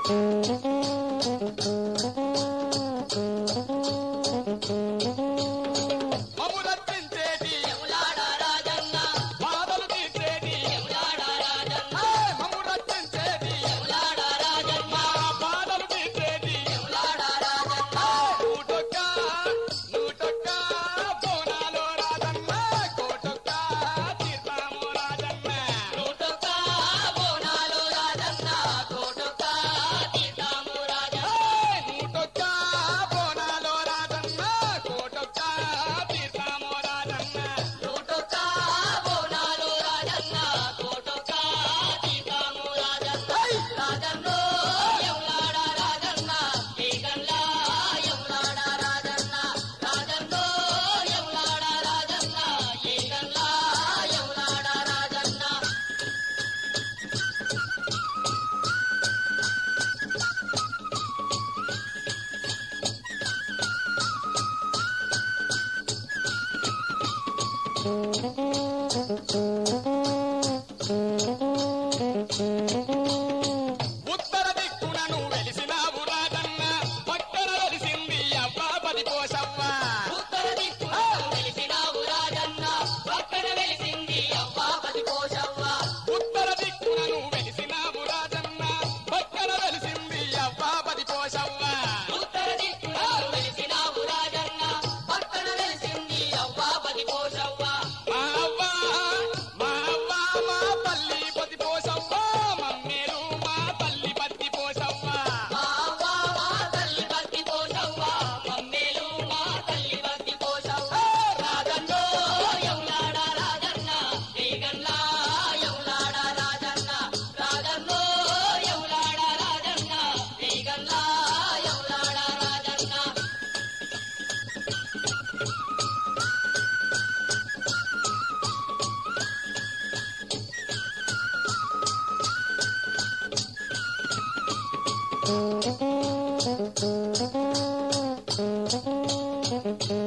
ఉత్తర దిక్కునను వెలిసినావు రాజన్న పక్కన వెలిసింది అవ్వా పది పోషవ్వ. ఉత్తర దిక్కునను వెలిసినావు రాజన్న పక్కన వెలిసింది అవ్వా పది పోషవ్వ. ఉత్తర దిక్కునను వెలిసినావు రాజన్న పక్కన వెలిసింది అవ్వా పది పోషవ్వ. ఉత్తర దిక్కునను వెలిసినావు రాజన్న పక్కన వెలిసింది అవ్వా పది పోషవ్వ. మా అవ్వ మా అవ్వ మా తల్లి పది పోషవ్వ మమ్మేలు మా తల్లి పది పోషవ్వ. మా అవ్వ మా తల్లి పత్తి పోషవ్వ మమ్మేలు మా తల్లి పత్తి పోషవ్వ. రాజన్నో ఎవలాడ రాజన్న శ్రీగల్లా ఎవలాడ రాజన్న. రాజన్నో ఎవలాడ రాజన్న శ్రీగల్లా ఎవలాడ రాజన్న. Thank you.